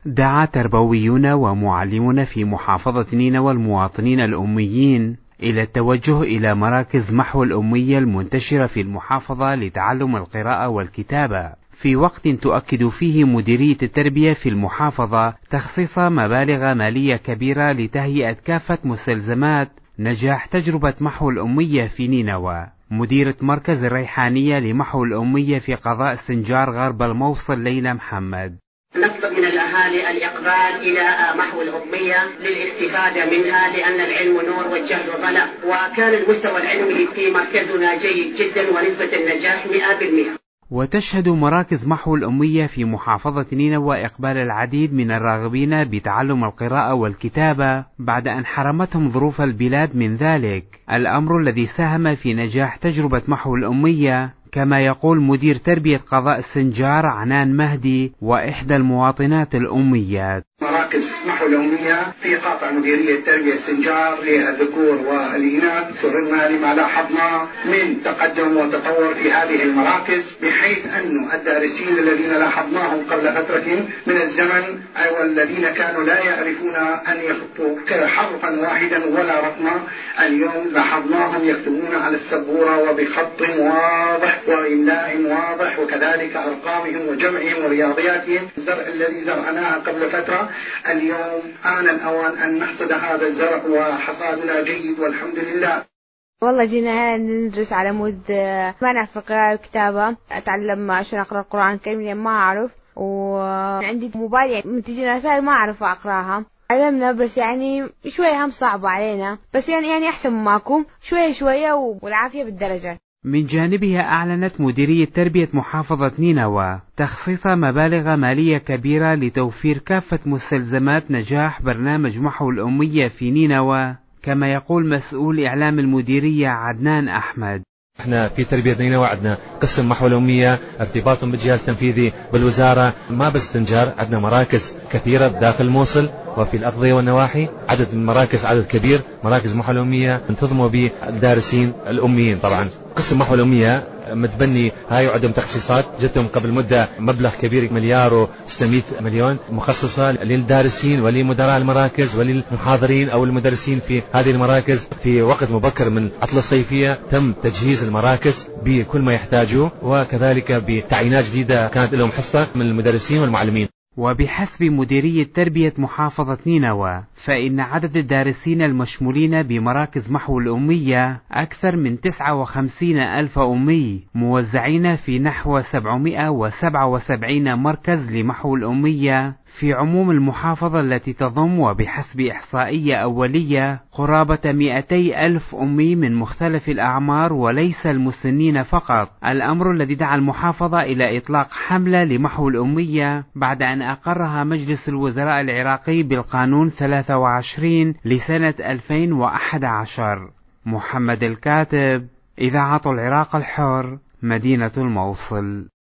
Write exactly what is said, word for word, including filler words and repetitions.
دعا تربويون ومعلمون في محافظة نينوى المواطنين الأميين إلى التوجه إلى مراكز محو الأمية المنتشرة في المحافظة لتعلم القراءة والكتابة، في وقت تؤكد فيه مديرية التربية في المحافظة تخصيص مبالغ مالية كبيرة لتهيئة كافة مستلزمات نجاح تجربة محو الأمية في نينوى. مديرة مركز الريحانية لمحو الأمية في قضاء السنجار غرب الموصل ليلى محمد: نطلب من الأهالي الإقبال إلى محو الأمية للاستفادة منها، لأن العلم نور والجهل ظلام، وكان المستوى العلمي في مركزنا جيد جدا ونسبة النجاح مئة بالمئة. وتشهد مراكز محو الأمية في محافظة نينوى إقبال العديد من الراغبين بتعلم القراءة والكتابة بعد أن حرمتهم ظروف البلاد من ذلك، الأمر الذي ساهم في نجاح تجربة محو الأمية، كما يقول مدير تربية قضاء السنجار عنان مهدي وإحدى المواطنات الأميات. مراكز محو الأمية في قاطع مديرية تربية السنجار للذكور والإناث، سرنا لما لاحظنا من تقدم وتطور في هذه المراكز، بحيث أن الدارسين الذين لاحظناهم قبل فترة من الزمن والذين كانوا لا يعرفون أن يخطوا حرفا واحدا ولا رقما، اليوم لاحظناهم يكتبون على السبورة وبخط واضح وإملاء واضح، وكذلك أرقامهم وجمعهم ورياضياتهم. الزرع الذي زرعناه قبل فترة اليوم آن الأوان أن نحصد هذا الزرع، وحصادنا جيد والحمد لله. والله جينا ندرس على مود ما نعرف القراءة والكتابة، أتعلم عشان أقرأ القرآن الكريم لأن ما أعرف، وعندي موبايل يعني متجي رسائل ما أعرف أقرأها. علمنا بس يعني شوية هم صعبة علينا، بس يعني يعني أحسن معكم شوية شوية والعافية بالدرجات. من جانبها أعلنت مديرية تربية محافظة نينوى تخصيص مبالغ مالية كبيرة لتوفير كافة مستلزمات نجاح برنامج محو الأمية في نينوى، كما يقول مسؤول إعلام المديرية عدنان أحمد: احنا في تربية نينوى عندنا قسم محو الأمية ارتباط بالجهاز التنفيذي بالوزارة، ما بس سنجار، عندنا مراكز كثيرة داخل الموصل وفي الأقضية والنواحي، عدد المراكز عدد كبير، مراكز محو الأمية تنتظموا بالدارسين الأميين. طبعا قسم محو الأمية متبني هاي وعدم تخصيصات، جتهم قبل مدة مبلغ كبير مليار وستمائة مليون مخصصة للدارسين ولمدراء المراكز وللمحاضرين أو المدرسين في هذه المراكز. في وقت مبكر من عطلة الصيفية تم تجهيز المراكز بكل ما يحتاجوه، وكذلك بتعيينات جديدة كانت لهم حصة من المدرسين والمعلمين. وبحسب مديرية تربية محافظة نينوى فإن عدد الدارسين المشمولين بمراكز محو الأمية أكثر من تسعة وخمسين ألف أمي موزعين في نحو سبعمائة وسبعة وسبعين مركز لمحو الأمية في عموم المحافظة التي تضم وبحسب إحصائية أولية قرابة مئتي ألف أمي من مختلف الأعمار وليس المسنين فقط، الأمر الذي دعا المحافظة إلى إطلاق حملة لمحو الأمية بعد أن أقرها مجلس الوزراء العراقي بالقانون ثلاثة وعشرين لسنة ألفين وأحد عشر. محمد الكاتب، إذاعة العراق الحر، مدينة الموصل.